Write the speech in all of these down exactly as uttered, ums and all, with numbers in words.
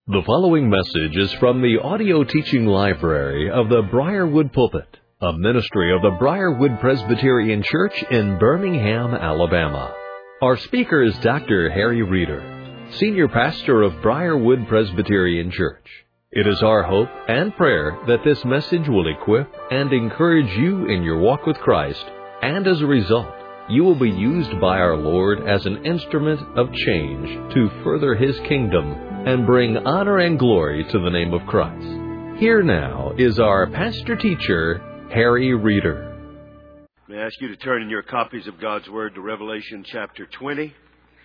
The following message is from the audio teaching library of the Briarwood Pulpit, a ministry of the Briarwood Presbyterian Church in Birmingham, Alabama. Our speaker is Doctor Harry Reeder, Senior Pastor of Briarwood Presbyterian Church. It is our hope and prayer that this message will equip and encourage you in your walk with Christ, and as a result, you will be used by our Lord as an instrument of change to further His kingdom and bring honor and glory to the name of Christ. Here now is our pastor-teacher, Harry Reeder. May I ask you to turn in your copies of God's Word to Revelation chapter twenty.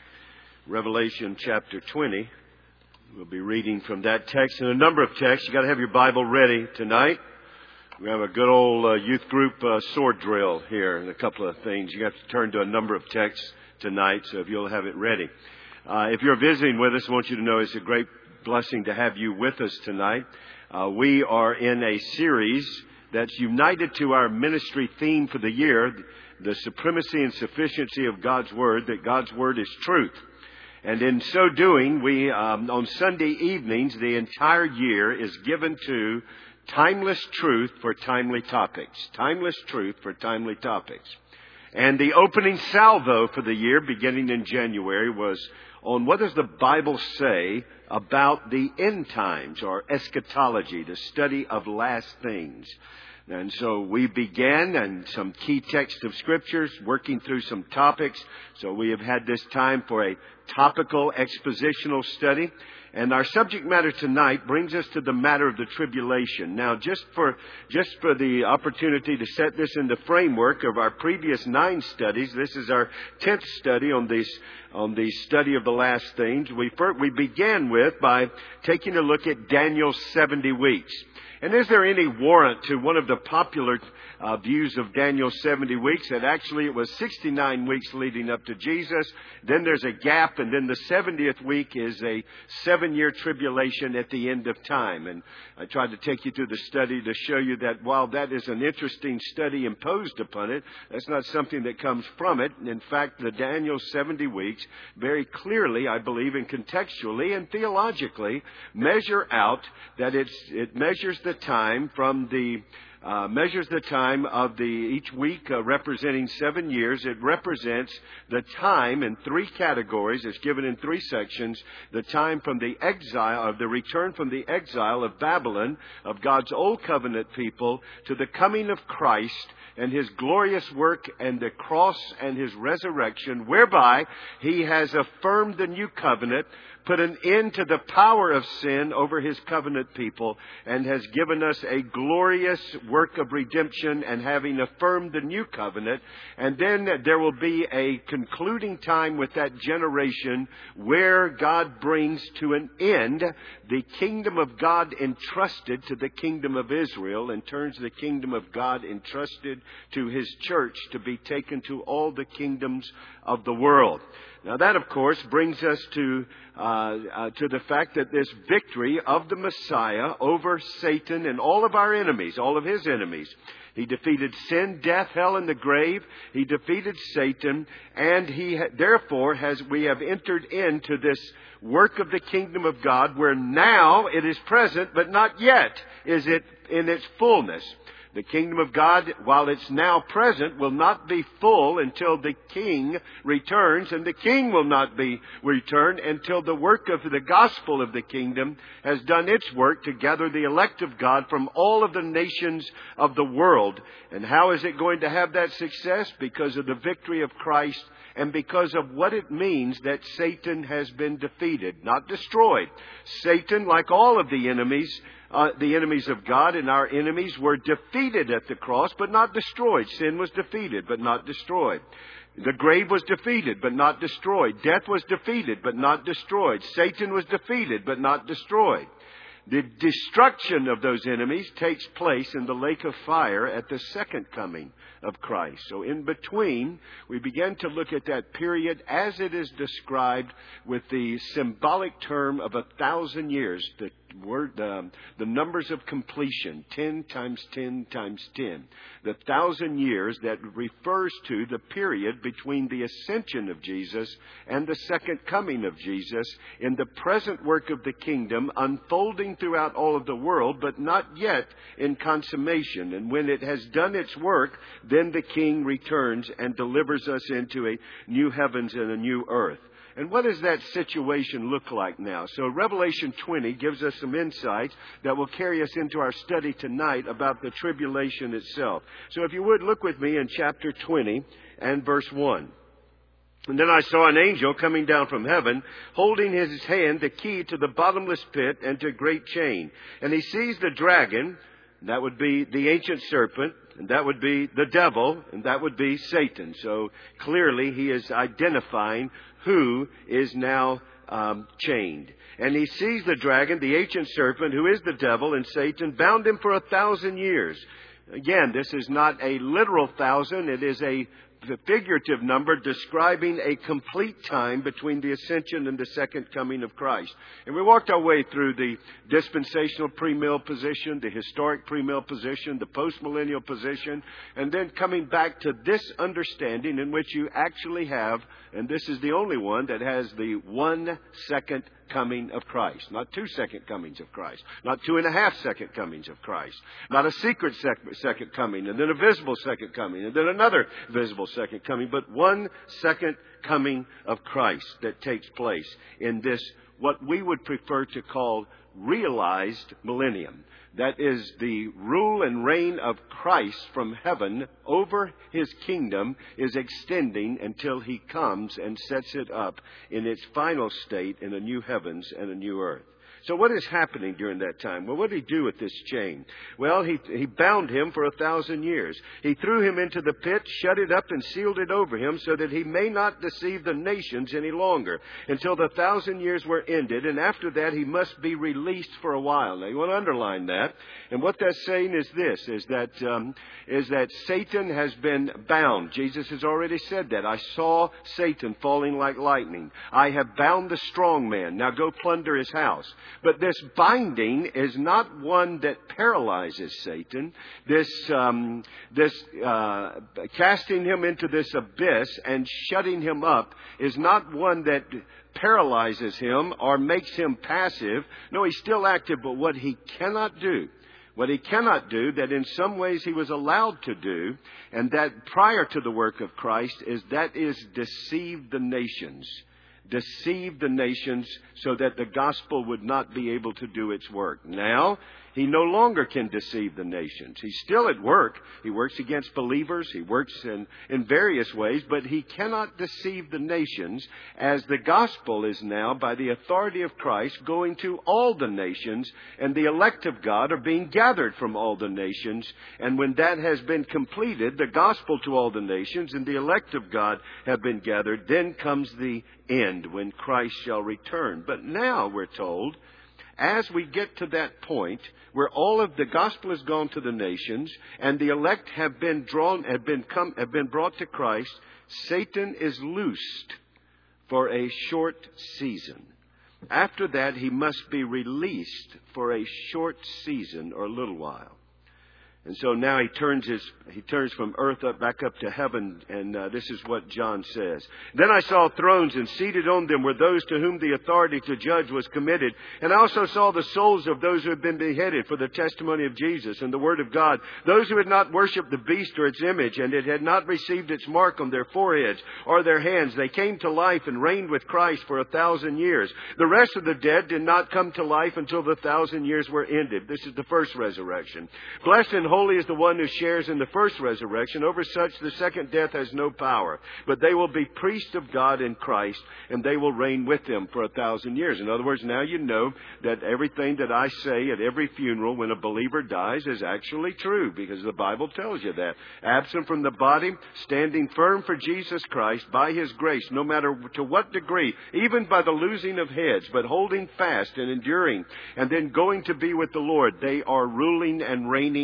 Revelation chapter twenty. We'll be reading from that text and a number of texts. You've got to have your Bible ready tonight. We have a good old uh, youth group uh, sword drill here and a couple of things. You have to turn to a number of texts tonight, so if you'll have it ready. Uh, if you're visiting with us, I want you to know it's a great blessing to have you with us tonight. Uh, we are in a series that's united to our ministry theme for the year, the supremacy and sufficiency of God's Word, that God's Word is truth. And in so doing, we, um, on Sunday evenings, the entire year is given to timeless truth for timely topics. Timeless truth for timely topics. And the opening salvo for the year, beginning in January, was on what does the Bible say about the end times, or eschatology, the study of last things. And so we began and some key texts of scriptures, working through some topics. So we have had this time for a topical expositional study. And our subject matter tonight brings us to the matter of the tribulation. Now, just for just for the opportunity to set this in the framework of our previous nine studies, this is our tenth study on this on the study of the last things. We first, we began with by taking a look at Daniel's seventy weeks. And is there any warrant to one of the popular uh, views of Daniel's seventy weeks that actually it was sixty-nine weeks leading up to Jesus? Then there's a gap, and then the seventieth week is a seven-year tribulation at the end of time. And I tried to take you through the study to show you that while that is an interesting study imposed upon it, that's not something that comes from it. In fact, the Daniel seventy weeks very clearly, I believe, and contextually and theologically measure out that it's it measures the time from the Uh, measures the time of the each week uh, representing seven years. It represents the time in three categories. It's given in three sections. The time from the exile, of the return from the exile of Babylon, of God's old covenant people, to the coming of Christ and His glorious work and the cross and His resurrection, whereby He has affirmed the new covenant, put an end to the power of sin over His covenant people, and has given us a glorious work of redemption and having affirmed the new covenant. And then there will be a concluding time with that generation where God brings to an end the kingdom of God entrusted to the kingdom of Israel, and turns the kingdom of God entrusted to His church to be taken to all the kingdoms of the world. Now that, of course, brings us to uh, uh, to the fact that this victory of the Messiah over Satan and all of our enemies, all of his enemies. He defeated sin, death, hell, and the grave. He defeated Satan, and he ha- therefore has we have entered into this work of the kingdom of God, where now it is present, but not yet is it in its fullness. The kingdom of God, while it's now present, will not be full until the King returns, and the King will not be returned until the work of the gospel of the kingdom has done its work to gather the elect of God from all of the nations of the world. And how is it going to have that success? Because of the victory of Christ, and because of what it means that Satan has been defeated, not destroyed. Satan, like all of the enemies, Uh, the enemies of God and our enemies, were defeated at the cross, but not destroyed. Sin was defeated, but not destroyed. The grave was defeated, but not destroyed. Death was defeated, but not destroyed. Satan was defeated, but not destroyed. The destruction of those enemies takes place in the lake of fire at the second coming of Christ. So in between, we begin to look at that period as it is described with the symbolic term of a thousand years, the word, um, the numbers of completion, ten times ten times ten. The thousand years that refers to the period between the ascension of Jesus and the second coming of Jesus in the present work of the kingdom, unfolding throughout all of the world, but not yet in consummation. And when it has done its work, then the King returns and delivers us into a new heavens and a new earth. And what does that situation look like now? So Revelation twenty gives us some insights that will carry us into our study tonight about the tribulation itself. So if you would, look with me in chapter twenty and verse one. And then I saw an angel coming down from heaven, holding in his hand the key to the bottomless pit and to a great chain. And he seized the dragon, that would be the ancient serpent, and that would be the devil, and that would be Satan. So clearly he is identifying who is now um, chained. And he seized the dragon, the ancient serpent, who is the devil and Satan, bound him for a thousand years. Again, this is not a literal thousand. It is a figurative number describing a complete time between the ascension and the second coming of Christ. And we walked our way through the dispensational premill position, the historic premill position, the postmillennial position, and then coming back to this understanding in which you actually have, and this is the only one that has the one second coming of Christ. Not two second comings of Christ. Not two and a half second comings of Christ. Not a secret sec- second coming and then a visible second coming and then another visible second coming, but one second coming of Christ that takes place in this, what we would prefer to call realized millennium. That is the rule and reign of Christ from heaven over his kingdom is extending until he comes and sets it up in its final state in a new heavens and a new earth. So what is happening during that time? Well, what did he do with this chain? Well, he, he bound him for a thousand years. He threw him into the pit, shut it up, and sealed it over him so that he may not deceive the nations any longer until the thousand years were ended. And after that, he must be released for a while. Now, you want to underline that. And what that's saying is this, is that, um, is that Satan has been bound. Jesus has already said that. I saw Satan falling like lightning. I have bound the strong man. Now go plunder his house. But this binding is not one that paralyzes Satan. This, um, this uh, casting him into this abyss and shutting him up is not one that paralyzes him or makes him passive. No, he's still active, but what he cannot do, what he cannot do, that in some ways he was allowed to do, and that prior to the work of Christ, is that is deceive the nations. Deceive the nations so that the gospel would not be able to do its work. Now, he no longer can deceive the nations. He's still at work. He works against believers. He works in, in various ways, but he cannot deceive the nations as the gospel is now, by the authority of Christ, going to all the nations, and the elect of God are being gathered from all the nations. And when that has been completed, the gospel to all the nations and the elect of God have been gathered, then comes the end when Christ shall return. But now we're told, as we get to that point where all of the gospel has gone to the nations and the elect have been drawn, have been come, have been brought to Christ, Satan is loosed for a short season. After that, he must be released for a short season or a little while. And so now he turns his he turns from earth up back up to heaven, and uh, this is what John says. Then I saw thrones, and seated on them were those to whom the authority to judge was committed. And I also saw the souls of those who had been beheaded for the testimony of Jesus and the word of God, those who had not worshipped the beast or its image, and it had not received its mark on their foreheads or their hands. They came to life and reigned with Christ for a thousand years. The rest of the dead did not come to life until the thousand years were ended. This is the first resurrection. Blessed and holy is the one who shares in the first resurrection. Over such the second death has no power. But they will be priests of God in Christ, and they will reign with him for a thousand years. In other words, now you know that everything that I say at every funeral when a believer dies is actually true, because the Bible tells you that. Absent from the body, standing firm for Jesus Christ by his grace, no matter to what degree, even by the losing of heads, but holding fast and enduring, and then going to be with the Lord. They are ruling and reigning with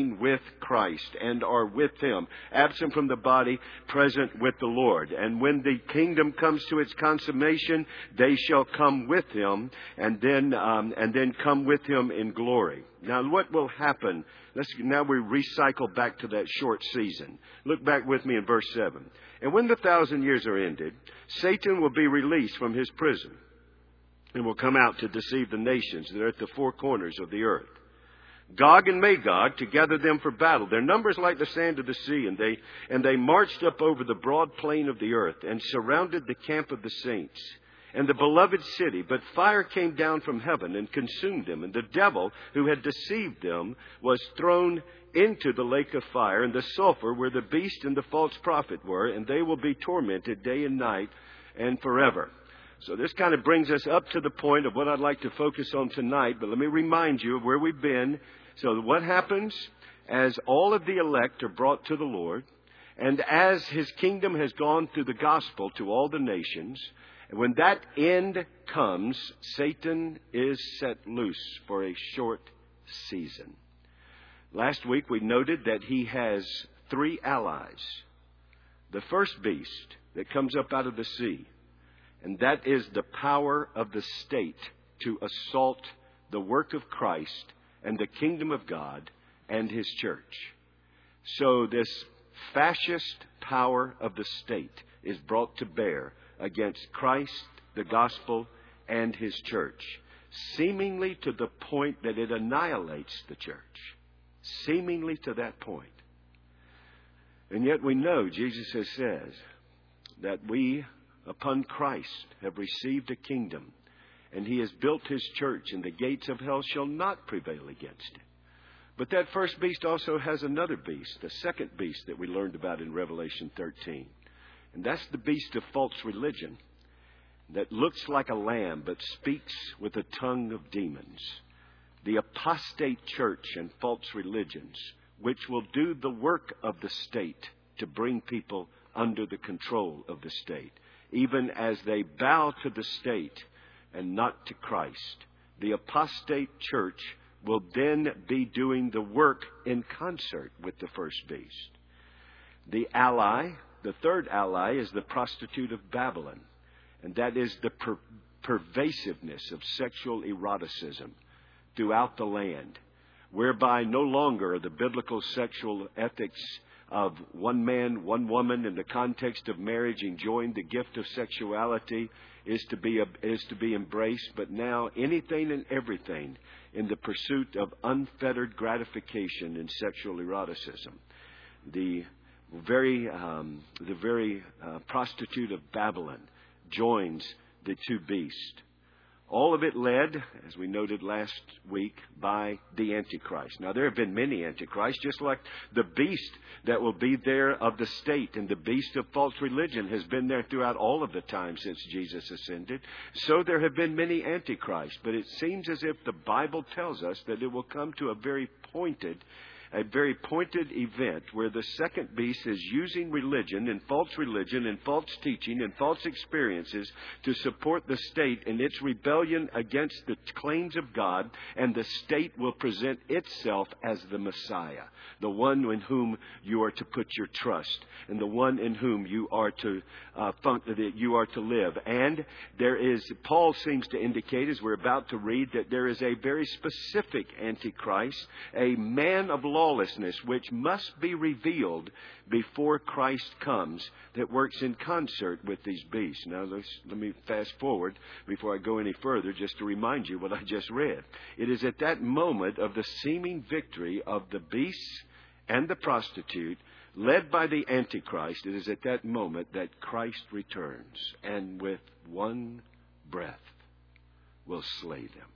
Christ and are with Him, absent from the body, present with the Lord. And when the kingdom comes to its consummation, they shall come with Him, and then um, and then come with Him in glory. Now, what will happen? Let's now we recycle back to that short season. Look back with me in verse seven. And when the thousand years are ended, Satan will be released from his prison, and will come out to deceive the nations that are at the four corners of the earth. Gog and Magog, to gather them for battle. Their numbers like the sand of the sea, and they and they marched up over the broad plain of the earth, and surrounded the camp of the saints and the beloved city. But fire came down from heaven and consumed them, and the devil who had deceived them was thrown into the lake of fire and the sulfur, where the beast and the false prophet were, and they will be tormented day and night and forever. So this kind of brings us up to the point of what I'd like to focus on tonight. But let me remind you of where we've been. So what happens as all of the elect are brought to the Lord, and as His kingdom has gone through the gospel to all the nations, and when that end comes, Satan is set loose for a short season. Last week we noted that he has three allies. The first beast that comes up out of the sea, and that is the power of the state to assault the work of Christ and the kingdom of God and His church. So this fascist power of the state is brought to bear against Christ, the gospel, and His church, seemingly to the point that it annihilates the church. Seemingly to that point. And yet we know Jesus has said that we, upon Christ, have received a kingdom, and He has built His church, and the gates of hell shall not prevail against it. But that first beast also has another beast, the second beast that we learned about in Revelation thirteen. And that's the beast of false religion that looks like a lamb but speaks with a tongue of demons. The apostate church and false religions, which will do the work of the state to bring people under the control of the state, even as they bow to the state and not to Christ. The apostate church will then be doing the work in concert with the first beast. The ally, the third ally, is the prostitute of Babylon, and that is the per- pervasiveness of sexual eroticism throughout the land, whereby no longer are the biblical sexual ethics of one man, one woman in the context of marriage enjoying the gift of sexuality is to be is to be embraced, but now anything and everything in the pursuit of unfettered gratification in sexual eroticism. The very um, the very uh, prostitute of Babylon joins the two beasts. All of it led, as we noted last week, by the Antichrist. Now, there have been many Antichrists, just like the beast that will be there of the state, and the beast of false religion has been there throughout all of the time since Jesus ascended. So there have been many Antichrists, but it seems as if the Bible tells us that it will come to a very pointed A very pointed event where the second beast is using religion and false religion and false teaching and false experiences to support the state in its rebellion against the claims of God, and the state will present itself as the Messiah, the one in whom you are to put your trust, and the one in whom you are to uh, fun- that you are to live. And there is, Paul seems to indicate, as we're about to read, that there is a very specific Antichrist, a man of law. Lawlessness, which must be revealed before Christ comes, that works in concert with these beasts. Now, let's, let me fast forward before I go any further, just to remind you what I just read. It is at that moment of the seeming victory of the beasts and the prostitute, led by the Antichrist, it is at that moment that Christ returns, and with one breath will slay them,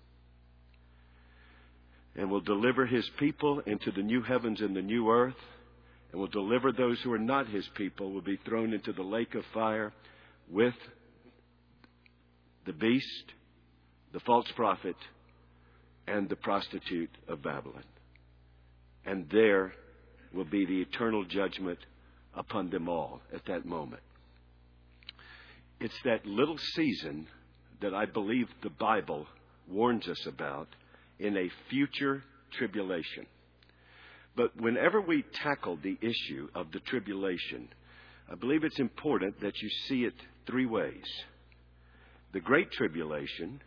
and will deliver His people into the new heavens and the new earth, and will deliver those who are not His people, will be thrown into the lake of fire with the beast, the false prophet, and the prostitute of Babylon. And there will be the eternal judgment upon them all at that moment. It's that little season that I believe the Bible warns us about in a future tribulation. But whenever we tackle the issue of the tribulation, I believe it's important that you see it three ways. The Great Tribulation,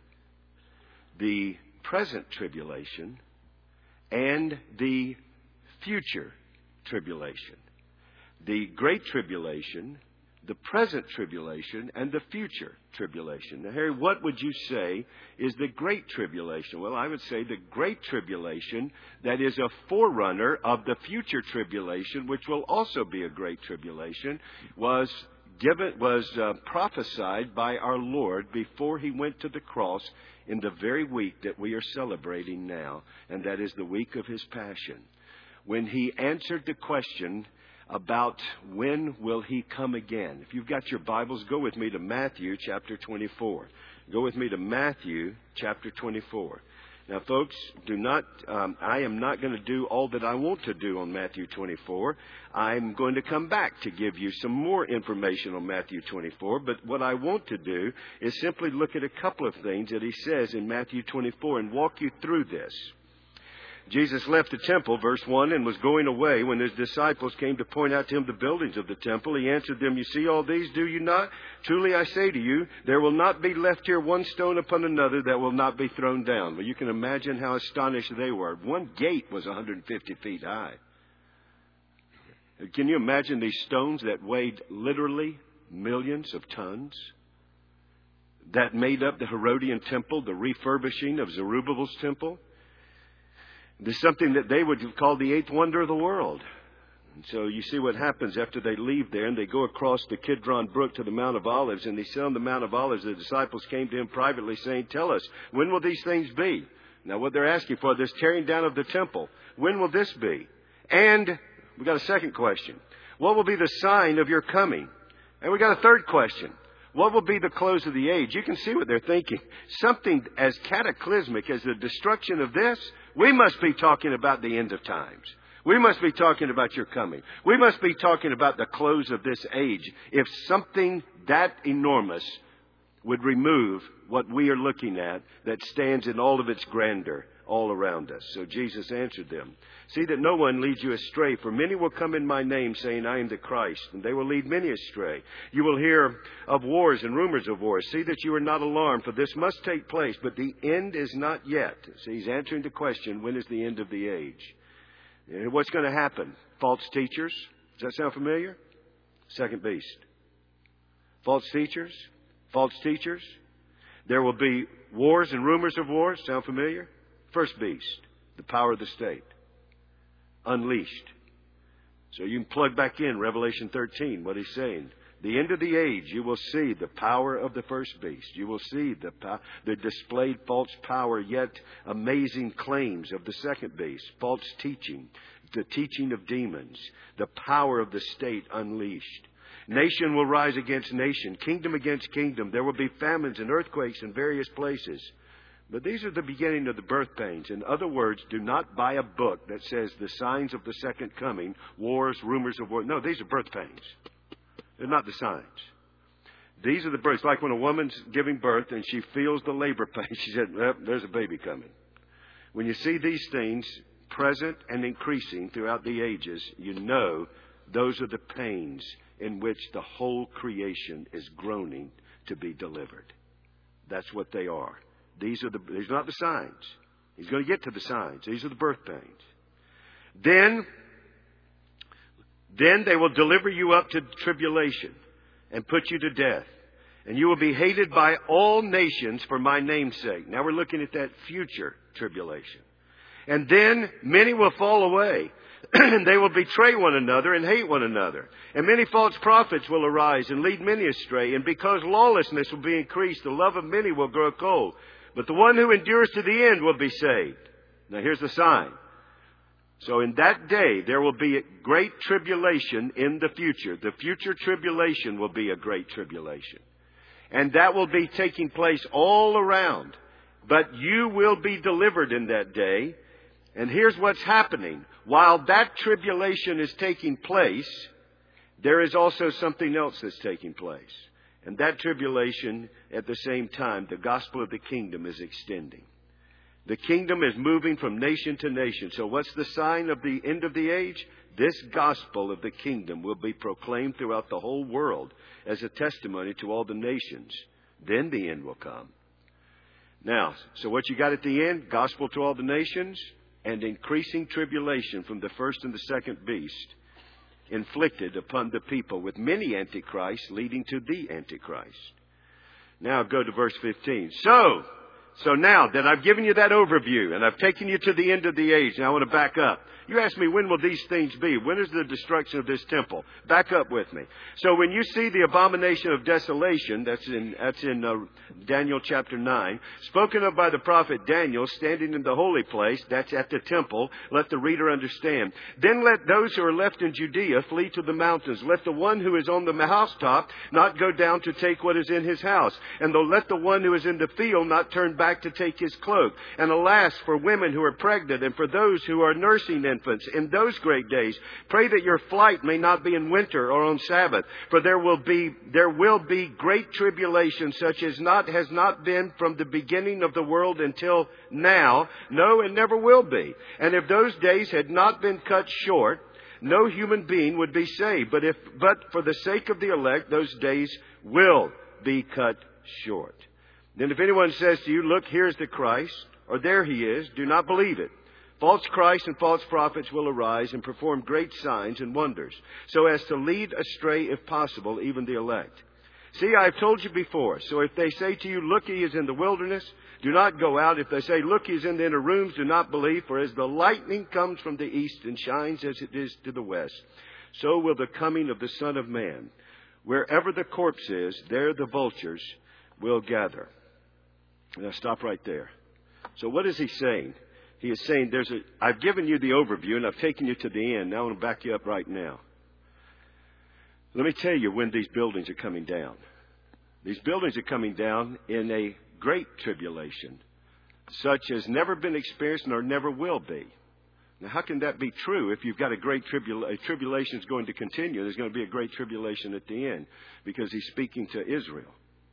the present tribulation, and the future tribulation. The Great Tribulation, the present tribulation, and the future tribulation. Now, Harry, what would you say is the Great Tribulation? Well, I would say the Great Tribulation, that is a forerunner of the future tribulation, which will also be a Great Tribulation, was given, was uh, prophesied by our Lord before He went to the cross in the very week that we are celebrating now, and that is the week of His Passion. When He answered the question about when will He come again. If you've got your Bibles, go with me to Matthew chapter twenty-four. Go with me to Matthew chapter twenty-four. Now, folks, do not. Um, I am not going to do all that I want to do on Matthew twenty-four. I'm going to come back to give you some more information on Matthew twenty-four. But what I want to do is simply look at a couple of things that He says in Matthew twenty-four and walk you through this. Jesus left the temple, verse one, and was going away. When His disciples came to point out to Him the buildings of the temple, He answered them, "You see all these, do you not? Truly I say to you, there will not be left here one stone upon another that will not be thrown down." Well, you can imagine how astonished they were. One gate was one hundred fifty feet high. Can you imagine these stones that weighed literally millions of tons? That made up the Herodian temple, the refurbishing of Zerubbabel's temple. There's something that they would have called the eighth wonder of the world. And so you see what happens after they leave there and they go across the Kidron Brook to the Mount of Olives. And they sit on the Mount of Olives. The disciples came to Him privately saying, "Tell us, when will these things be?" Now what they're asking for, this tearing down of the temple. When will this be? And we got a second question. What will be the sign of your coming? And we got a third question. What will be the close of the age? You can see what they're thinking. Something as cataclysmic as the destruction of this, we must be talking about the end of times. We must be talking about your coming. We must be talking about the close of this age. If something that enormous would remove what we are looking at that stands in all of its grandeur all around us. So Jesus answered them, "See that no one leads you astray, for many will come in my name, saying, 'I am the Christ,' and they will lead many astray. You will hear of wars and rumors of wars. See that you are not alarmed, for this must take place, but the end is not yet." So He's answering the question, when is the end of the age? And what's going to happen? False teachers. Does that sound familiar? Second beast. False teachers. False teachers. There will be wars and rumors of wars. Sound familiar? First beast, the power of the state, unleashed. So you can plug back in Revelation thirteen, what He's saying. The end of the age, you will see the power of the first beast. You will see the the displayed false power, yet amazing claims of the second beast. False teaching, the teaching of demons, the power of the state unleashed. Nation will rise against nation, kingdom against kingdom. There will be famines and earthquakes in various places. But these are the beginning of the birth pains. In other words, do not buy a book that says the signs of the second coming, wars, rumors of war. No, these are birth pains. They're not the signs. These are the births. Like when a woman's giving birth and she feels the labor pain, she said, well, there's a baby coming. When you see these things present and increasing throughout the ages, you know those are the pains in which the whole creation is groaning to be delivered. That's what they are. These are the, these are not the signs. He's going to get to the signs. These are the birth pains. Then, then they will deliver you up to tribulation and put you to death. And you will be hated by all nations for my name's sake. Now we're looking at that future tribulation. And then many will fall away. And they will betray one another and hate one another. And many false prophets will arise and lead many astray. And because lawlessness will be increased, the love of many will grow cold. But the one who endures to the end will be saved. Now here's the sign. So in that day, there will be a great tribulation in the future. The future tribulation will be a great tribulation. And that will be taking place all around. But you will be delivered in that day. And here's what's happening. While that tribulation is taking place, there is also something else that's taking place. And that tribulation, at the same time, the gospel of the kingdom is extending. The kingdom is moving from nation to nation. So what's the sign of the end of the age? This gospel of the kingdom will be proclaimed throughout the whole world as a testimony to all the nations. Then the end will come. Now, so what you got at the end? Gospel to all the nations and increasing tribulation from the first and the second beast inflicted upon the people with many antichrists leading to the Antichrist. Now go to verse fifteen. So, so now that I've given you that overview and I've taken you to the end of the age, now I want to back up. You ask me, when will these things be? When is the destruction of this temple? Back up with me. So when you see the abomination of desolation, that's in that's in uh, Daniel chapter nine, spoken of by the prophet Daniel, standing in the holy place, that's at the temple, let the reader understand. Then let those who are left in Judea flee to the mountains. Let the one who is on the housetop not go down to take what is in his house. And though let the one who is in the field not turn back to take his cloak. And alas, for women who are pregnant and for those who are nursing infants in those great days, pray that your flight may not be in winter or on Sabbath, for there will be there will be great tribulation, such as not has not been from the beginning of the world until now, no, and never will be. And if those days had not been cut short, no human being would be saved. But if but for the sake of the elect, those days will be cut short. Then if anyone says to you, look, here's the Christ, or there he is, do not believe it. False Christs and false prophets will arise and perform great signs and wonders, so as to lead astray, if possible, even the elect. See, I have told you before. So if they say to you, look, he is in the wilderness, do not go out. If they say, look, he is in the inner rooms, do not believe. For as the lightning comes from the east and shines as it is to the west, so will the coming of the Son of Man. Wherever the corpse is, there the vultures will gather. Now stop right there. So what is he saying? He is saying, there's a, I've given you the overview and I've taken you to the end. Now I want to back you up right now. Let me tell you when these buildings are coming down. These buildings are coming down in a great tribulation, such as never been experienced nor never will be. Now, how can that be true if you've got a great tribulation? Tribulation is going to continue. There's going to be a great tribulation at the end because he's speaking to Israel.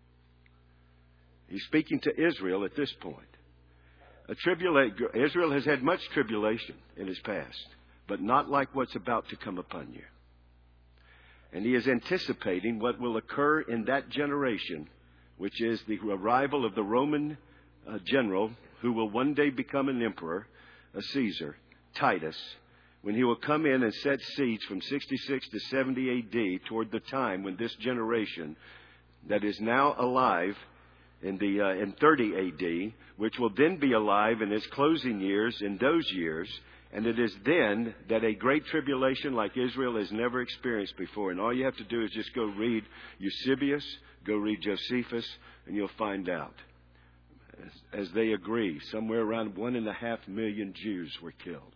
He's speaking to Israel at this point. A tribula- Israel has had much tribulation in his past, but not like what's about to come upon you. And he is anticipating what will occur in that generation, which is the arrival of the Roman uh, general who will one day become an emperor, a Caesar, Titus, when he will come in and set siege from sixty-six to seventy A D toward the time when this generation that is now alive in the uh, in thirty A D, which will then be alive in its closing years in those years. And it is then that a great tribulation like Israel has never experienced before. And all you have to do is just go read Eusebius, go read Josephus, and you'll find out. As, as they agree, somewhere around one and a half million Jews were killed.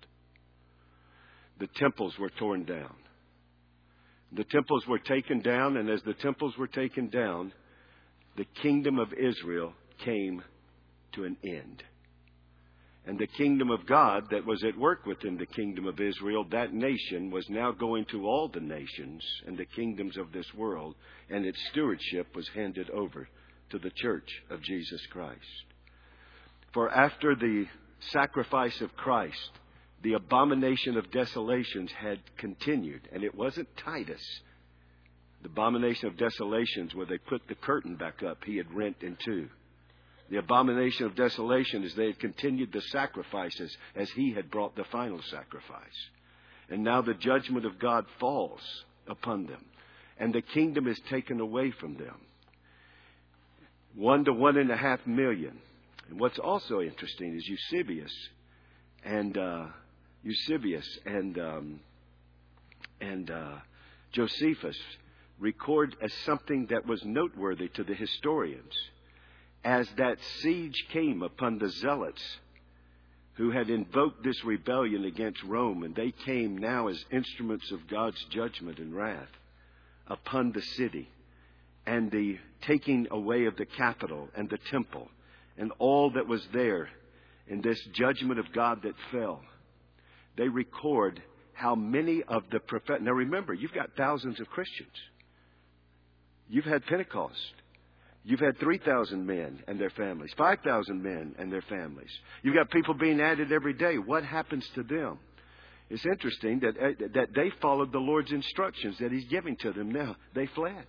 The temples were torn down. The temples were taken down, and as the temples were taken down, the kingdom of Israel came to an end. And the kingdom of God that was at work within the kingdom of Israel, that nation was now going to all the nations and the kingdoms of this world, and its stewardship was handed over to the church of Jesus Christ. For after the sacrifice of Christ, the abomination of desolations had continued, and it wasn't Titus. The abomination of desolations, where they put the curtain back up, he had rent in two. The abomination of desolation is they had continued the sacrifices as he had brought the final sacrifice. And now the judgment of God falls upon them. And the kingdom is taken away from them. One to one and a half million. And what's also interesting is Eusebius and uh, Eusebius and um, and uh, Josephus record as something that was noteworthy to the historians. As that siege came upon the zealots who had invoked this rebellion against Rome, and they came now as instruments of God's judgment and wrath upon the city, and the taking away of the capital and the temple and all that was there in this judgment of God that fell, they record how many of the prophet. Now remember, you've got thousands of Christians. You've had Pentecost. You've had three thousand men and their families, five thousand men and their families. You've got people being added every day. What happens to them? It's interesting that, uh, that they followed the Lord's instructions that He's giving to them now. They fled.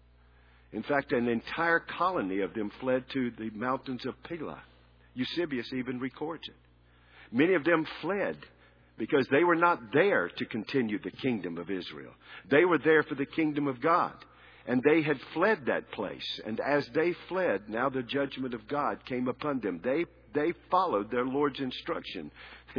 In fact, an entire colony of them fled to the mountains of Pelah. Eusebius even records it. Many of them fled because they were not there to continue the kingdom of Israel. They were there for the kingdom of God. And they had fled that place. And as they fled, now the judgment of God came upon them. They they followed their Lord's instruction.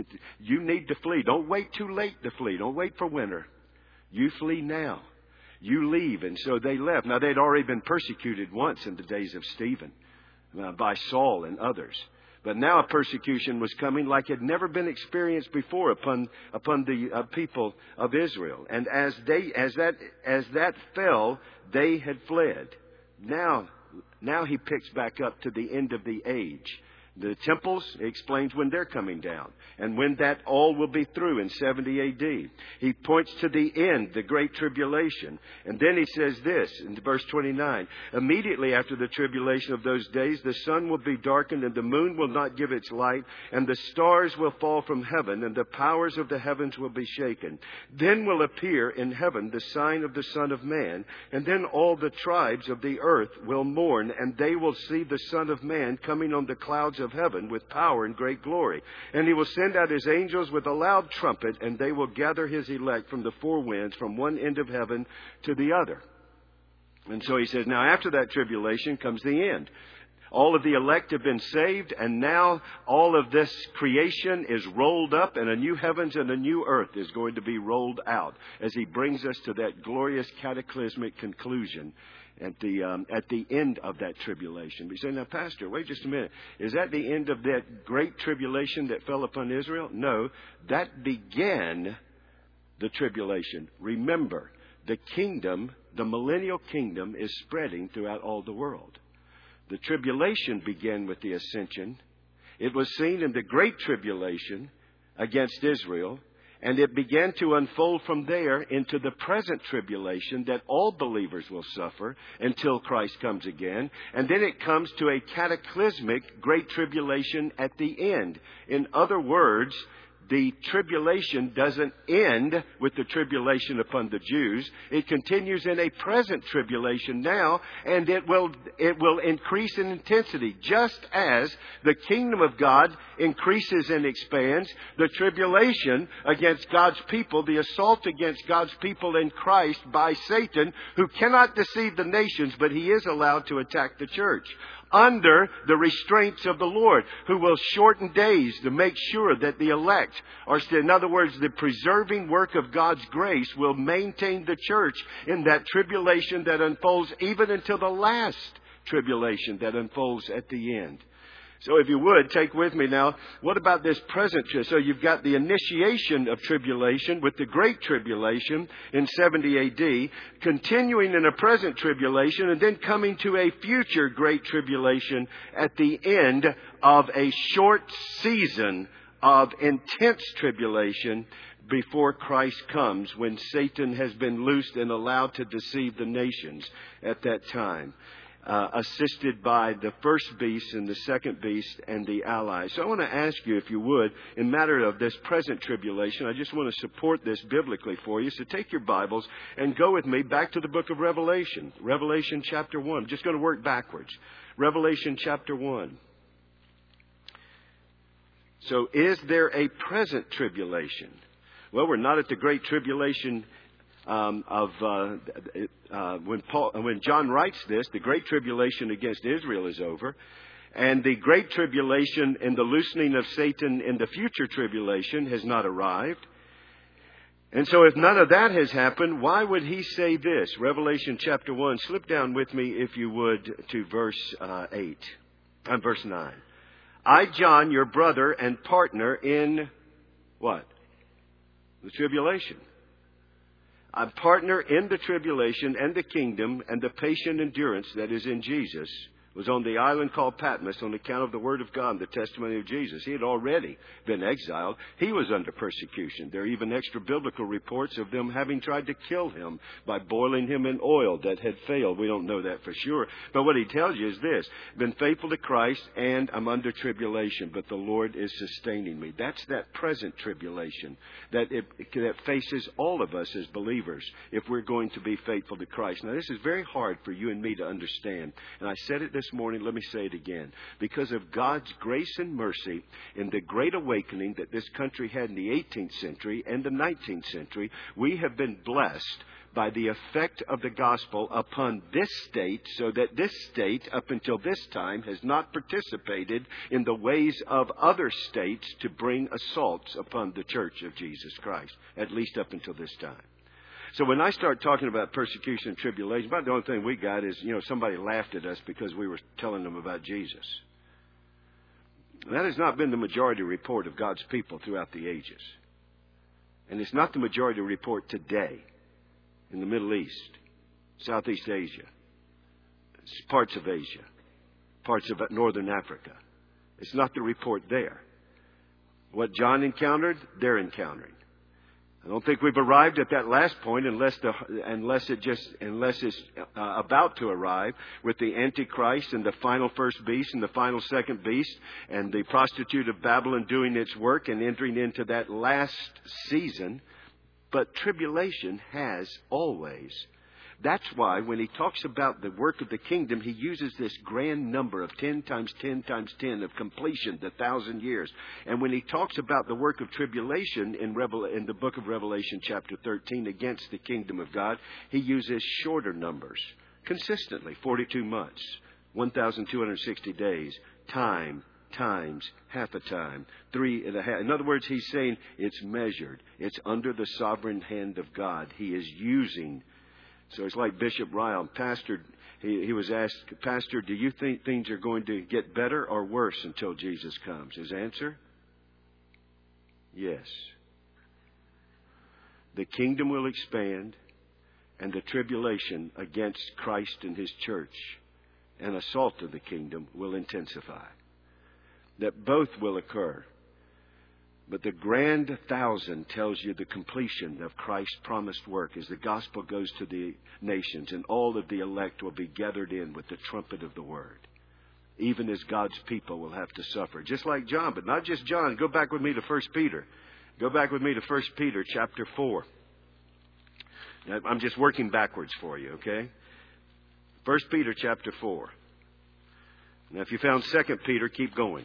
You need to flee. Don't wait too late to flee. Don't wait for winter. You flee now. You leave. And so they left. Now, they'd already been persecuted once in the days of Stephen uh, by Saul and others. But now a persecution was coming like had never been experienced before upon upon the uh, people of Israel. And as they as that as that fell, they had fled. Now, now he picks back up to the end of the age. The temples, he explains when they're coming down and when that all will be through in seventy A D. He points to the end, the great tribulation. And then he says this in verse twenty-nine. Immediately after the tribulation of those days, the sun will be darkened and the moon will not give its light and the stars will fall from heaven and the powers of the heavens will be shaken. Then will appear in heaven the sign of the Son of Man. And then all the tribes of the earth will mourn and they will see the Son of Man coming on the clouds of heaven with power and great glory. And He will send out His angels with a loud trumpet, and they will gather His elect from the four winds, from one end of heaven to the other. And so He says, now after that tribulation comes the end. All of the elect have been saved, and now all of this creation is rolled up, and a new heavens and a new earth is going to be rolled out as He brings us to that glorious cataclysmic conclusion at the um, at the end of that tribulation. But you say, now, Pastor, wait just a minute. Is that the end of that great tribulation that fell upon Israel? No, that began the tribulation. Remember, the kingdom, the millennial kingdom, is spreading throughout all the world. The tribulation began with the ascension. It was seen in the great tribulation against Israel. And it began to unfold from there into the present tribulation that all believers will suffer until Christ comes again. And then it comes to a cataclysmic great tribulation at the end. In other words, the tribulation doesn't end with the tribulation upon the Jews. It continues in a present tribulation now, and it will it will increase in intensity. Just as the kingdom of God increases and expands, the tribulation against God's people, the assault against God's people in Christ by Satan, who cannot deceive the nations, but he is allowed to attack the church, under the restraints of the Lord, who will shorten days to make sure that the elect are still. In other words, the preserving work of God's grace will maintain the church in that tribulation that unfolds even until the last tribulation that unfolds at the end. So if you would, take with me now, what about this present? So you've got the initiation of tribulation with the Great Tribulation in seventy A D, continuing in a present tribulation, and then coming to a future Great Tribulation at the end of a short season of intense tribulation before Christ comes, when Satan has been loosed and allowed to deceive the nations at that time. Uh, assisted by the first beast and the second beast and the allies. So I want to ask you, if you would, in matter of this present tribulation, I just want to support this biblically for you. So take your Bibles and go with me back to the book of Revelation. Revelation chapter one. I'm just going to work backwards. Revelation chapter one. So is there a present tribulation? Well, we're not at the great tribulation Um, of uh, uh, when Paul, when John writes this. The great tribulation against Israel is over, and the great tribulation and the loosening of Satan in the future tribulation has not arrived. And so, if none of that has happened, why would he say this? Revelation chapter one. Slip down with me, if you would, to verse uh, eight and uh, verse nine. I, John, your brother and partner in what? The tribulation. I'm partner in the tribulation and the kingdom and the patient endurance that is in Jesus was on the island called Patmos on account of the Word of God and the testimony of Jesus. He had already been exiled. He was under persecution. There are even extra biblical reports of them having tried to kill him by boiling him in oil that had failed. We don't know that for sure. But what he tells you is this: been faithful to Christ, and I'm under tribulation, but the Lord is sustaining me. That's that present tribulation that, it, that faces all of us as believers if we're going to be faithful to Christ. Now, this is very hard for you and me to understand. And I said it this morning, let me say it again. Because of God's grace and mercy in the great awakening that this country had in the eighteenth century and the nineteenth century, we have been blessed by the effect of the gospel upon this state, so that this state, up until this time, has not participated in the ways of other states to bring assaults upon the church of Jesus Christ, at least up until this time. So when I start talking about persecution and tribulation, about the only thing we got is, you know, somebody laughed at us because we were telling them about Jesus. That has not been the majority report of God's people throughout the ages. And it's not the majority report today in the Middle East, Southeast Asia, parts of Asia, parts of Northern Africa. It's not the report there. What John encountered, they're encountering. I don't think we've arrived at that last point unless the unless it just unless it's uh, about to arrive with the Antichrist and the final first beast and the final second beast and the prostitute of Babylon doing its work and entering into that last season. But tribulation has always. That's why when he talks about the work of the kingdom, he uses this grand number of ten times ten times ten of completion, the thousand years. And when he talks about the work of tribulation in, Revel- in the book of Revelation chapter thirteen against the kingdom of God, he uses shorter numbers consistently, forty-two months, one thousand two hundred sixty days, time, times, half a time, three and a half. In other words, he's saying it's measured. It's under the sovereign hand of God. He is using. So it's like Bishop Ryle, Pastor, he, he was asked, Pastor, do you think things are going to get better or worse until Jesus comes? His answer? Yes. The kingdom will expand, and the tribulation against Christ and His church and assault of the kingdom will intensify. That both will occur. But the grand thousand tells you the completion of Christ's promised work as the gospel goes to the nations, and all of the elect will be gathered in with the trumpet of the word. Even as God's people will have to suffer. Just like John, but not just John. Go back with me to First Peter. Go back with me to First Peter chapter four. I'm just working backwards for you, okay? First Peter chapter four. Now if you found Second Peter, keep going.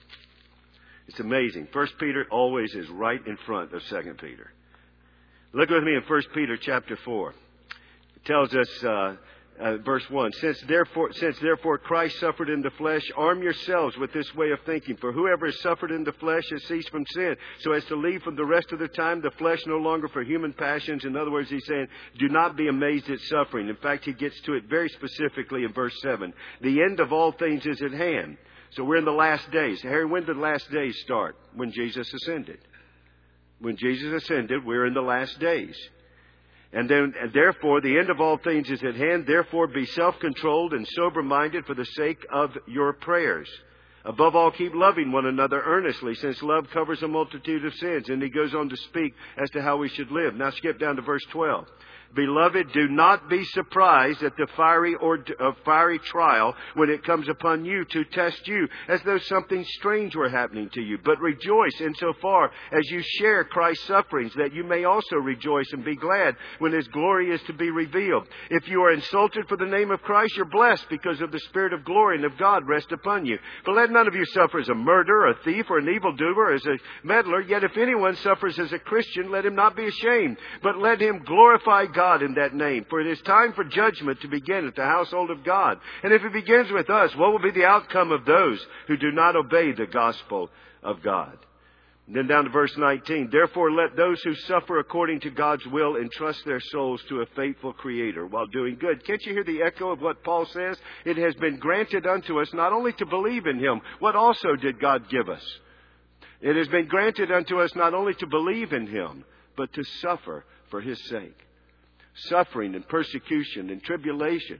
It's amazing. First Peter always is right in front of Second Peter. Look with me in First Peter chapter four. It tells us, uh, uh, verse one, since therefore, since therefore Christ suffered in the flesh, arm yourselves with this way of thinking. For whoever has suffered in the flesh has ceased from sin, so as to leave from the rest of the time the flesh no longer for human passions. In other words, he's saying, do not be amazed at suffering. In fact, he gets to it very specifically in verse seven. The end of all things is at hand. So we're in the last days. Harry, when did the last days start? When Jesus ascended. When Jesus ascended, we're in the last days. And then, and therefore, the end of all things is at hand. Therefore, be self-controlled and sober-minded for the sake of your prayers. Above all, keep loving one another earnestly, since love covers a multitude of sins. And he goes on to speak as to how we should live. Now skip down to verse twelve. Beloved, do not be surprised at the fiery or uh, fiery trial when it comes upon you to test you, as though something strange were happening to you. But rejoice insofar as you share Christ's sufferings, that you may also rejoice and be glad when His glory is to be revealed. If you are insulted for the name of Christ, you're blessed, because of the Spirit of glory and of God rest upon you. But let none of you suffer as a murderer, a thief, or an evildoer, as a meddler. Yet if anyone suffers as a Christian, let him not be ashamed, but let him glorify God. God in that name. For it is time for judgment to begin at the household of God. And if it begins with us, what will be the outcome of those who do not obey the gospel of God? And then down to verse nineteen. Therefore let those who suffer according to God's will entrust their souls to a faithful Creator while doing good. Can't you hear the echo of what Paul says? It has been granted unto us not only to believe in Him. What also did God give us? It has been granted unto us not only to believe in Him, but to suffer for His sake. Suffering and persecution and tribulation.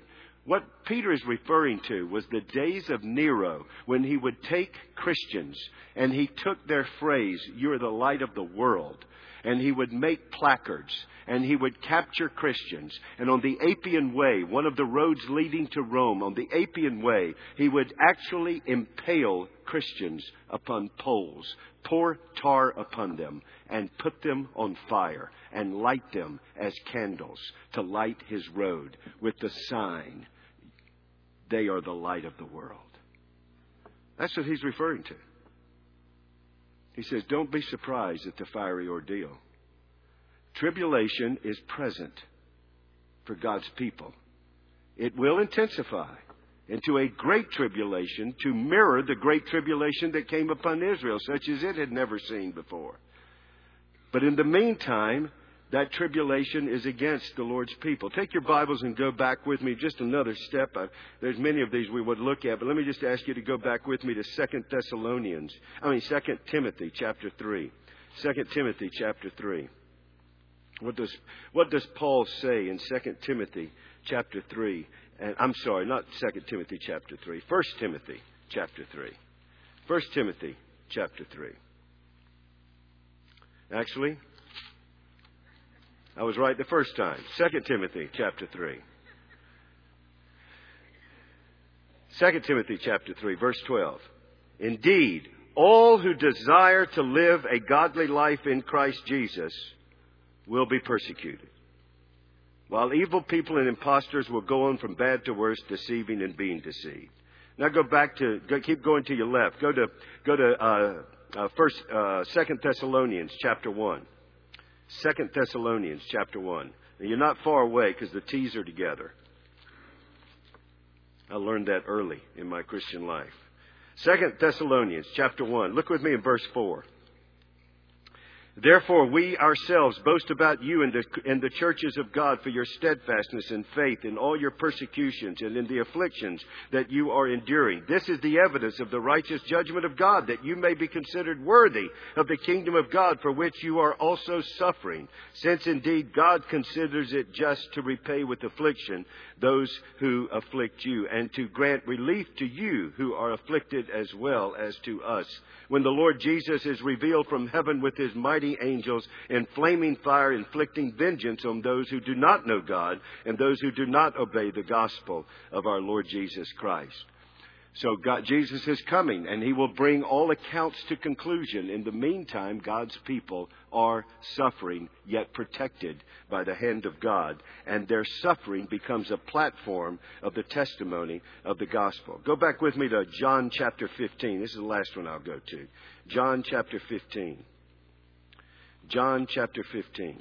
What Peter is referring to was the days of Nero, when he would take Christians and he took their phrase, "You're the light of the world," and he would make placards and he would capture Christians. And on the Appian Way, one of the roads leading to Rome, on the Appian Way, he would actually impale Christians upon poles, pour tar upon them, and put them on fire and light them as candles to light his road with the sign, "They are the light of the world." That's what he's referring to. He says, don't be surprised at the fiery ordeal. Tribulation is present for God's people. It will intensify into a great tribulation to mirror the great tribulation that came upon Israel, such as it had never seen before. But in the meantime, that tribulation is against the Lord's people. Take your Bibles and go back with me just another step. I, there's many of these we would look at, but let me just ask you to go back with me to Second Thessalonians. I mean, Second Timothy chapter three. Second Timothy chapter three. What does what does Paul say in Second Timothy chapter three? And I'm sorry, not Second Timothy chapter three. First Timothy chapter three. First Timothy chapter three. Actually, I was right the first time. Second Timothy chapter three. Second Timothy chapter three, verse twelve. Indeed, all who desire to live a godly life in Christ Jesus will be persecuted, while evil people and impostors will go on from bad to worse, deceiving and being deceived. Now go back to, go, keep going to your left. Go to, go to uh, uh, first, uh, Second Thessalonians chapter one. Second Thessalonians chapter one. Now, you're not far away because the T's are together. I learned that early in my Christian life. Second Thessalonians chapter one. Look with me in verse four. Therefore, we ourselves boast about you in the, in the churches of God for your steadfastness and faith in all your persecutions and in the afflictions that you are enduring. This is the evidence of the righteous judgment of God, that you may be considered worthy of the kingdom of God for which you are also suffering, since indeed God considers it just to repay with affliction those who afflict you, and to grant relief to you who are afflicted as well as to us, when the Lord Jesus is revealed from heaven with his mighty angels in flaming fire, inflicting vengeance on those who do not know God and those who do not obey the gospel of our Lord Jesus Christ. So God, Jesus is coming, and he will bring all accounts to conclusion. In the meantime, God's people are suffering, yet protected by the hand of God. And their suffering becomes a platform of the testimony of the gospel. Go back with me to John chapter fifteen. This is the last one I'll go to. John chapter fifteen. John chapter fifteen.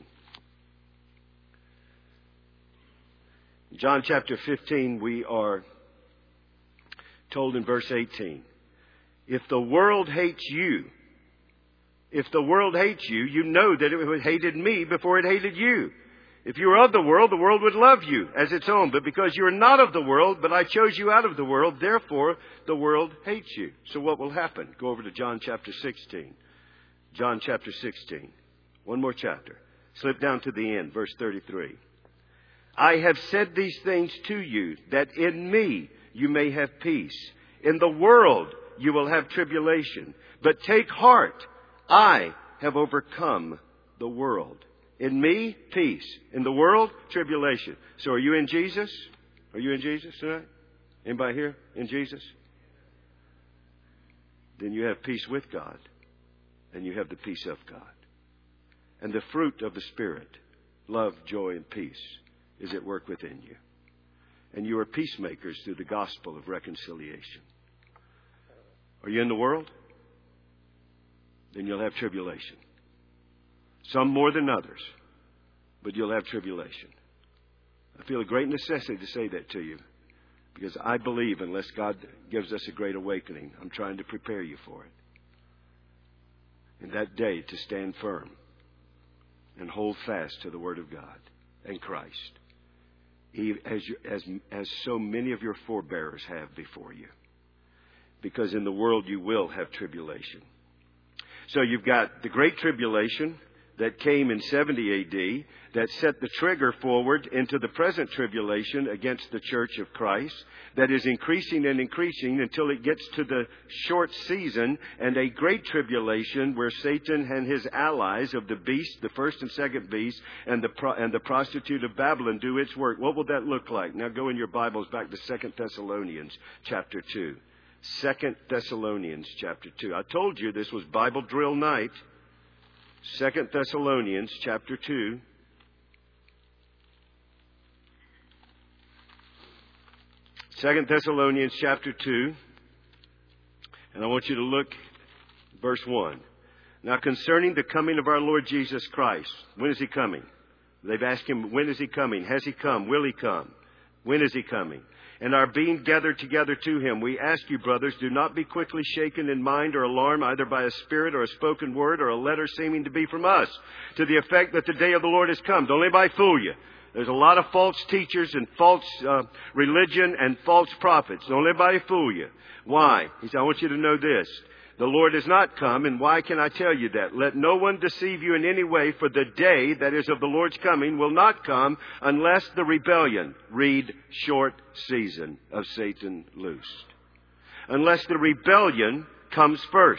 John chapter fifteen, we are told in verse eighteen, if the world hates you, if the world hates you, you know that it hated me before it hated you. If you were of the world, the world would love you as its own. But because you are not of the world, but I chose you out of the world, therefore the world hates you. So what will happen? Go over to John chapter sixteen. John chapter sixteen. One more chapter. Slip down to the end, verse thirty-three. I have said these things to you, that in me you may have peace. In the world you will have tribulation. But take heart, I have overcome the world. In me, peace. In the world, tribulation. So are you in Jesus? Are you in Jesus tonight? Anybody here in Jesus? Then you have peace with God. And you have the peace of God. And the fruit of the Spirit, love, joy, and peace, is at work within you. And you are peacemakers through the gospel of reconciliation. Are you in the world? Then you'll have tribulation. Some more than others, but you'll have tribulation. I feel a great necessity to say that to you, because I believe unless God gives us a great awakening, I'm trying to prepare you for it. In that day, to stand firm and hold fast to the Word of God and Christ, as, you, as, as so many of your forebears have before you. Because in the world you will have tribulation. So you've got the great tribulation, that came in seventy A D that set the trigger forward into the present tribulation against the Church of Christ that is increasing and increasing until it gets to the short season and a great tribulation where Satan and his allies of the beast, the first and second beast, and the pro- and the prostitute of Babylon do its work. What will that look like? Now go in your Bibles back to Second Thessalonians chapter two. Second Thessalonians chapter two. I told you this was Bible drill night. Second Thessalonians chapter two. Second Thessalonians chapter two. And I want you to look verse one. Now concerning the coming of our Lord Jesus Christ. When is He coming? They've asked Him, when is He coming? Has He come? Will He come? When is He coming? And our being gathered together to Him, we ask you, brothers, do not be quickly shaken in mind or alarmed either by a spirit or a spoken word or a letter seeming to be from us, to the effect that the day of the Lord has come. Don't let anybody fool you. There's a lot of false teachers and false uh, religion and false prophets. Don't let anybody fool you. Why? He said, I want you to know this. The Lord has not come, and why can I tell you that? Let no one deceive you in any way, for the day, that is of the Lord's coming, will not come unless the rebellion, read short season of Satan loosed. Unless the rebellion comes first.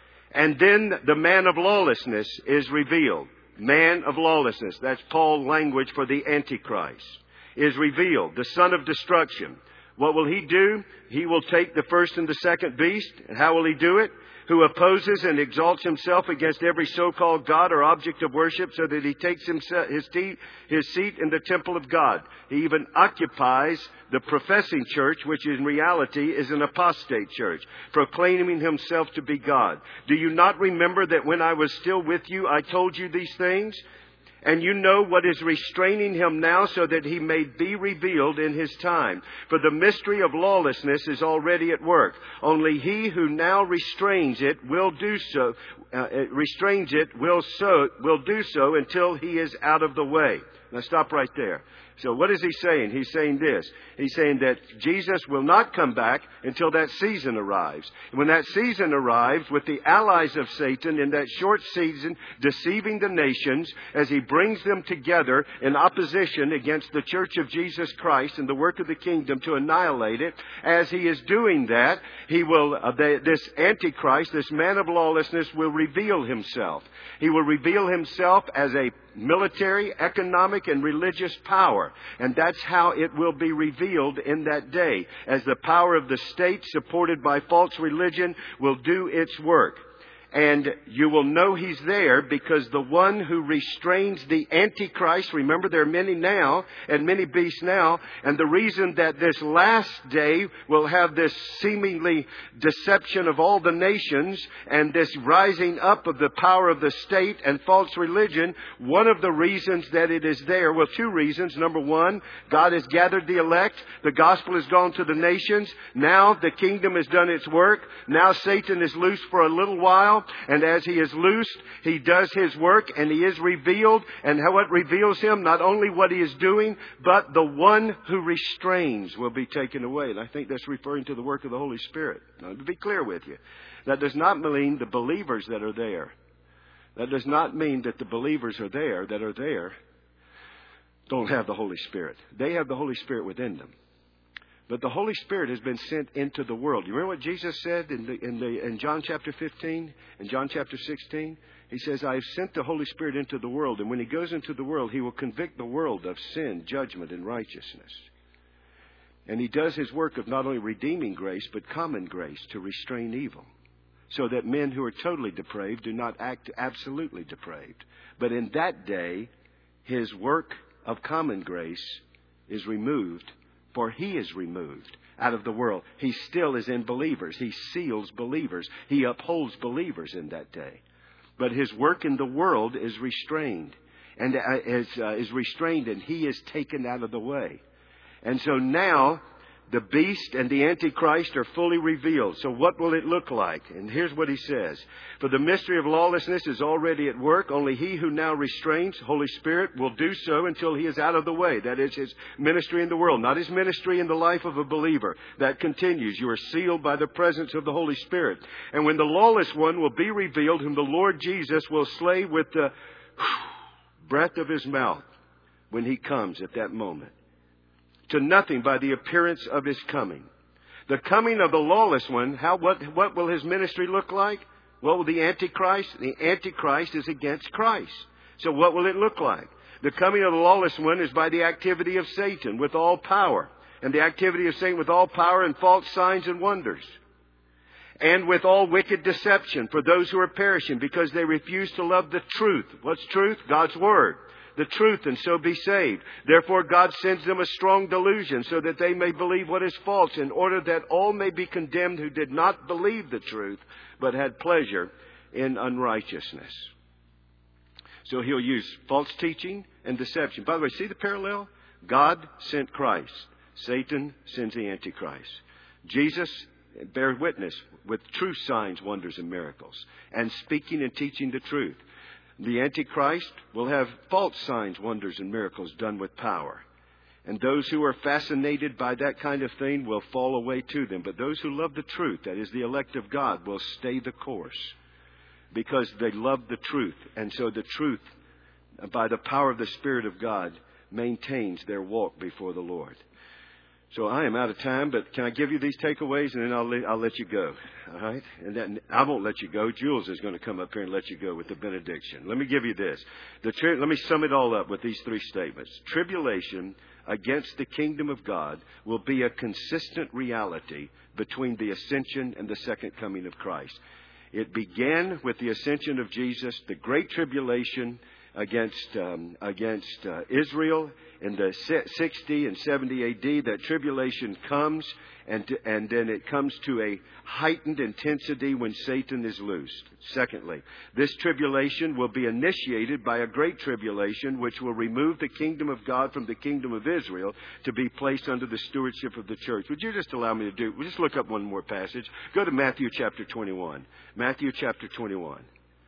And then the man of lawlessness is revealed. Man of lawlessness, that's Paul's language for the Antichrist, is revealed. The son of destruction. What will he do? He will take the first and the second beast. And how will he do it? Who opposes and exalts himself against every so-called God or object of worship, so that he takes himself, his, te- his seat in the temple of God. He even occupies the professing church, which in reality is an apostate church, proclaiming himself to be God. Do you not remember that when I was still with you, I told you these things? And you know what is restraining him now, so that he may be revealed in his time. For the mystery of lawlessness is already at work. Only he who now restrains it will do so. Uh, restrains it will so will do so until he is out of the way. Now stop right there. So what is he saying? He's saying this. He's saying that Jesus will not come back until that season arrives. And when that season arrives, with the allies of Satan in that short season deceiving the nations, as he brings them together in opposition against the church of Jesus Christ and the work of the kingdom to annihilate it, as he is doing that, he will, uh, the, this Antichrist, this man of lawlessness, will reveal himself. He will reveal himself as a military, economic, and religious power. And that's how it will be revealed in that day, as the power of the state, supported by false religion, will do its work. And you will know he's there because the one who restrains the Antichrist, remember there are many now and many beasts now, and the reason that this last day will have this seemingly deception of all the nations and this rising up of the power of the state and false religion, one of the reasons that it is there, well, two reasons. Number one, God has gathered the elect. The gospel has gone to the nations. Now the kingdom has done its work. Now Satan is loose for a little while. And as he is loosed, he does his work and he is revealed. And how it reveals him, not only what he is doing, but the one who restrains will be taken away. And I think that's referring to the work of the Holy Spirit. Now, to be clear with you, that does not mean the believers that are there. That does not mean that the believers are there, that are there, don't have the Holy Spirit. They have the Holy Spirit within them. But the Holy Spirit has been sent into the world. You remember what Jesus said in the, in the in John chapter fifteen, in John chapter sixteen? He says, I have sent the Holy Spirit into the world. And when he goes into the world, he will convict the world of sin, judgment, and righteousness. And he does his work of not only redeeming grace, but common grace to restrain evil. So that men who are totally depraved do not act absolutely depraved. But in that day, his work of common grace is removed. For he is removed out of the world. He still is in believers. He seals believers. He upholds believers in that day. But his work in the world is restrained. And uh, is, uh, is restrained and he is taken out of the way. And so now the beast and the Antichrist are fully revealed. So what will it look like? And here's what he says. For the mystery of lawlessness is already at work. Only he who now restrains, Holy Spirit, will do so until he is out of the way. That is his ministry in the world, not his ministry in the life of a believer. That continues. You are sealed by the presence of the Holy Spirit. And when the lawless one will be revealed, whom the Lord Jesus will slay with the breath of his mouth when he comes at that moment. To nothing by the appearance of his coming. The coming of the lawless one, how what what will his ministry look like? What will the Antichrist? The Antichrist is against Christ. So what will it look like? The coming of the lawless one is by the activity of Satan with all power. And the activity of Satan with all power and false signs and wonders. And with all wicked deception for those who are perishing because they refuse to love the truth. What's truth? God's Word. The truth, and so be saved. Therefore God sends them a strong delusion so that they may believe what is false, in order that all may be condemned who did not believe the truth but had pleasure in unrighteousness. So he'll use false teaching and deception. By the way, see the parallel? God sent Christ. Satan sends the Antichrist. Jesus bears witness with true signs, wonders, and miracles, and speaking and teaching the truth. The Antichrist will have false signs, wonders, and miracles done with power. And those who are fascinated by that kind of thing will fall away to them. But those who love the truth, that is the elect of God, will stay the course because they love the truth. And so the truth, by the power of the Spirit of God, maintains their walk before the Lord. So I am out of time, but can I give you these takeaways, and then I'll let, I'll let you go. All right? And then I won't let you go. Jules is going to come up here and let you go with the benediction. Let me give you this. The tri- let me sum it all up with these three statements. Tribulation against the kingdom of God will be a consistent reality between the ascension and the second coming of Christ. It began with the ascension of Jesus, the great tribulation against um, against uh, Israel in the sixty and seventy A D. That tribulation comes, and to, and then it comes to a heightened intensity when Satan is loosed. Secondly, this tribulation will be initiated by a great tribulation which will remove the kingdom of God from the kingdom of Israel to be placed under the stewardship of the church. Would you just allow me to do, we'll just look up one more passage. Go to Matthew chapter twenty-one. Matthew chapter twenty-one.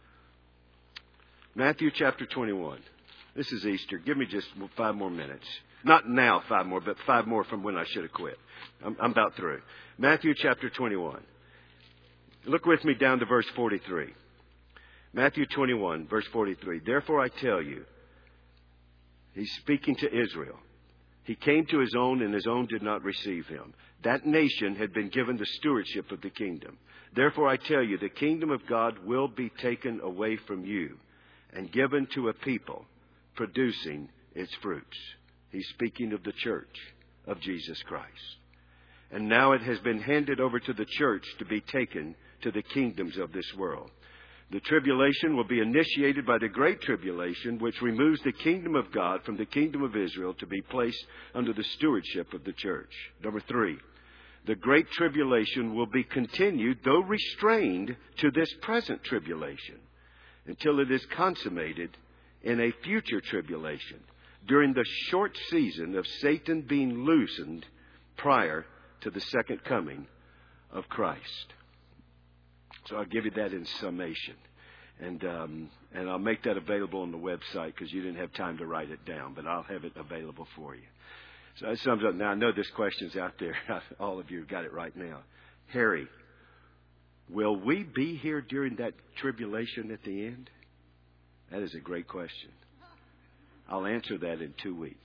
Matthew chapter twenty-one. This is Easter. Give me just five more minutes. Not now five more, but five more from when I should have quit. I'm, I'm about through. Matthew chapter twenty-one. Look with me down to verse forty-three. Matthew twenty-one, verse forty-three. Therefore I tell you, he's speaking to Israel. He came to his own, and his own did not receive him. That nation had been given the stewardship of the kingdom. Therefore I tell you, the kingdom of God will be taken away from you and given to a people producing its fruits. He's speaking of the church of Jesus Christ. And now it has been handed over to the church to be taken to the kingdoms of this world. The tribulation will be initiated by the great tribulation, which removes the kingdom of God from the kingdom of Israel to be placed under the stewardship of the church. Number three, the great tribulation will be continued, though restrained, to this present tribulation, until it is consummated in a future tribulation during the short season of Satan being loosened prior to the second coming of Christ. So I'll give you that in summation. And um, and I'll make that available on the website because you didn't have time to write it down, but I'll have it available for you. So that sums up. Now, I know this question's out there. All of you have got it right now. Harry, will we be here during that tribulation at the end? That is a great question. I'll answer that in two weeks.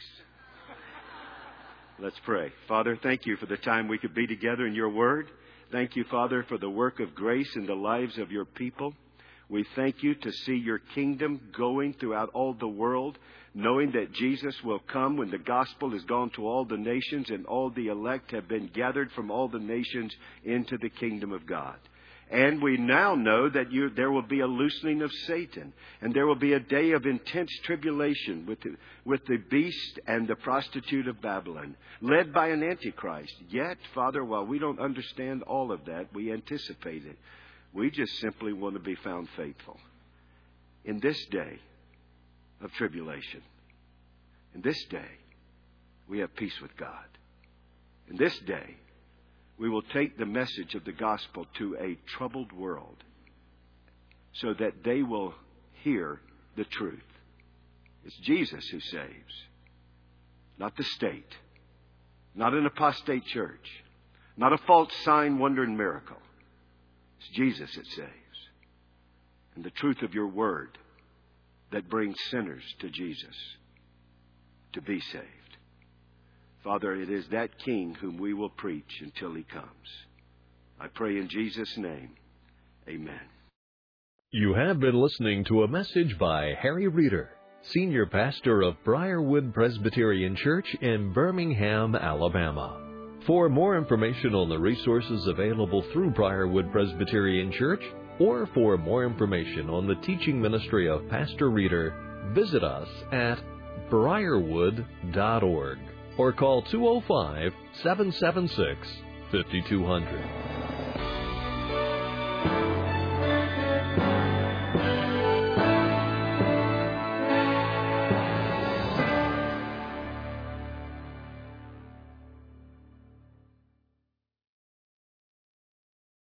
Let's pray. Father, thank you for the time we could be together in your word. Thank you, Father, for the work of grace in the lives of your people. We thank you to see your kingdom going throughout all the world, knowing that Jesus will come when the gospel has gone to all the nations and all the elect have been gathered from all the nations into the kingdom of God. And we now know that you, there will be a loosening of Satan, and there will be a day of intense tribulation with the, with the beast and the prostitute of Babylon, led by an antichrist. Yet, Father, while we don't understand all of that, we anticipate it. We just simply want to be found faithful in this day of tribulation. In this day, we have peace with God. In this day, we will take the message of the gospel to a troubled world so that they will hear the truth. It's Jesus who saves, not the state, not an apostate church, not a false sign, wonder, and miracle. It's Jesus that saves. And the truth of your word that brings sinners to Jesus to be saved. Father, it is that King whom we will preach until He comes. I pray in Jesus' name. Amen. You have been listening to a message by Harry Reeder, Senior Pastor of Briarwood Presbyterian Church in Birmingham, Alabama. For more information on the resources available through Briarwood Presbyterian Church, or for more information on the teaching ministry of Pastor Reeder, visit us at briarwood dot org or call two oh five, seven seven six, five two zero zero.